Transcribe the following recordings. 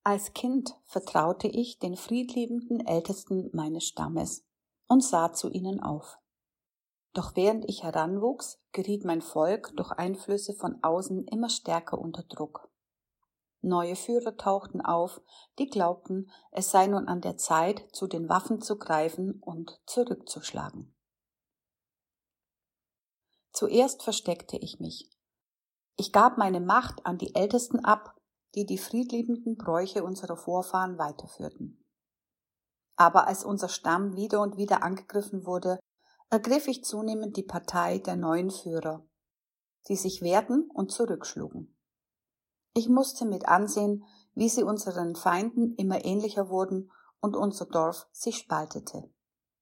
Als Kind vertraute ich den friedliebenden Ältesten meines Stammes und sah zu ihnen auf. Doch während ich heranwuchs, geriet mein Volk durch Einflüsse von außen immer stärker unter Druck. Neue Führer tauchten auf, die glaubten, es sei nun an der Zeit, zu den Waffen zu greifen und zurückzuschlagen. Zuerst versteckte ich mich. Ich gab meine Macht an die Ältesten ab, die die friedliebenden Bräuche unserer Vorfahren weiterführten. Aber als unser Stamm wieder und wieder angegriffen wurde, ergriff ich zunehmend die Partei der neuen Führer, die sich wehrten und zurückschlugen. Ich musste mit ansehen, wie sie unseren Feinden immer ähnlicher wurden und unser Dorf sich spaltete.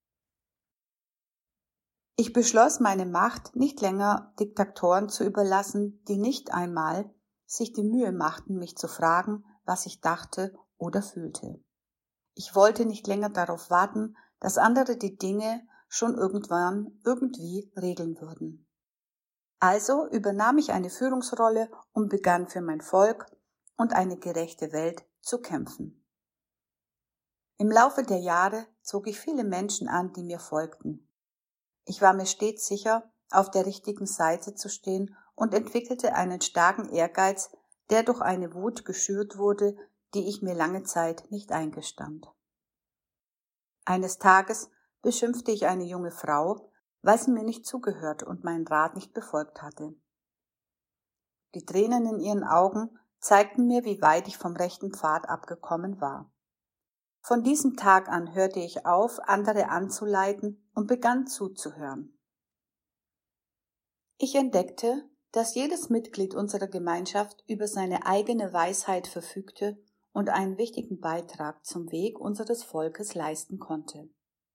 Ich beschloss, meine Macht nicht länger Diktatoren zu überlassen, die nicht einmal sich die Mühe machten, mich zu fragen, was ich dachte oder fühlte. Ich wollte nicht länger darauf warten, dass andere die Dinge schon irgendwann irgendwie regeln würden. Also übernahm ich eine Führungsrolle und begann für mein Volk und eine gerechte Welt zu kämpfen. Im Laufe der Jahre zog ich viele Menschen an, die mir folgten. Ich war mir stets sicher, auf der richtigen Seite zu stehen und entwickelte einen starken Ehrgeiz, der durch eine Wut geschürt wurde, die ich mir lange Zeit nicht eingestand. Eines Tages beschimpfte ich eine junge Frau, weil sie mir nicht zugehört und meinen Rat nicht befolgt hatte. Die Tränen in ihren Augen zeigten mir, wie weit ich vom rechten Pfad abgekommen war. Von diesem Tag an hörte ich auf, andere anzuleiten und begann zuzuhören. Ich entdeckte, dass jedes Mitglied unserer Gemeinschaft über seine eigene Weisheit verfügte und einen wichtigen Beitrag zum Weg unseres Volkes leisten konnte.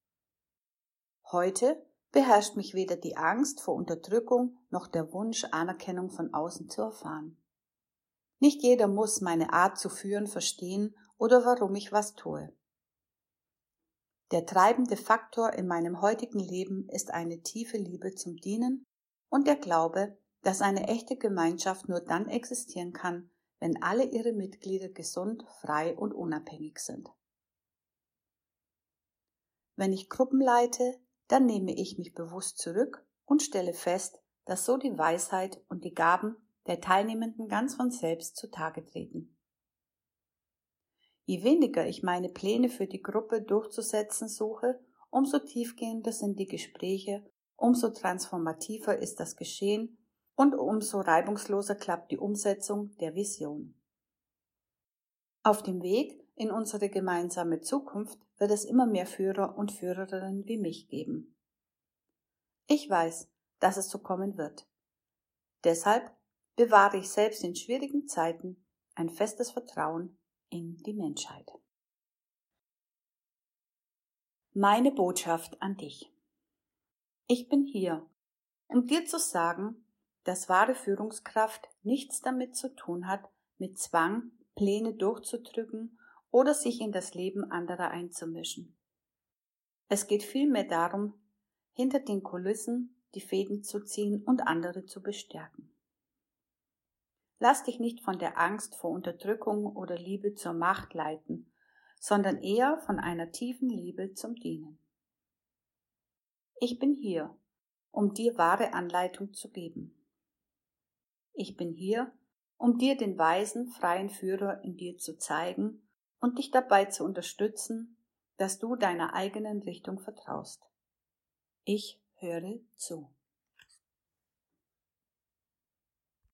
Heute beherrscht mich weder die Angst vor Unterdrückung noch der Wunsch, Anerkennung von außen zu erfahren. Nicht jeder muss meine Art zu führen verstehen oder warum ich was tue. Der treibende Faktor in meinem heutigen Leben ist eine tiefe Liebe zum Dienen und der Glaube, dass eine echte Gemeinschaft nur dann existieren kann, wenn alle ihre Mitglieder gesund, frei und unabhängig sind. Wenn ich Gruppen leite, dann nehme ich mich bewusst zurück und stelle fest, dass so die Weisheit und die Gaben der Teilnehmenden ganz von selbst zutage treten. Je weniger ich meine Pläne für die Gruppe durchzusetzen suche, umso tiefgehender sind die Gespräche, umso transformativer ist das Geschehen und umso reibungsloser klappt die Umsetzung der Vision. Auf dem Weg in unsere gemeinsame Zukunft wird es immer mehr Führer und Führerinnen wie mich geben. Ich weiß, dass es so kommen wird. Deshalb bewahre ich selbst in schwierigen Zeiten ein festes Vertrauen in die Menschheit. Meine Botschaft an dich. Ich bin hier, um dir zu sagen, dass wahre Führungskraft nichts damit zu tun hat, mit Zwang Pläne durchzudrücken oder sich in das Leben anderer einzumischen. Es geht vielmehr darum, hinter den Kulissen die Fäden zu ziehen und andere zu bestärken. Lass dich nicht von der Angst vor Unterdrückung oder Liebe zur Macht leiten, sondern eher von einer tiefen Liebe zum Dienen. Ich bin hier, um dir wahre Anleitung zu geben. Ich bin hier, um dir den weisen, freien Führer in dir zu zeigen und dich dabei zu unterstützen, dass du deiner eigenen Richtung vertraust. Ich höre zu.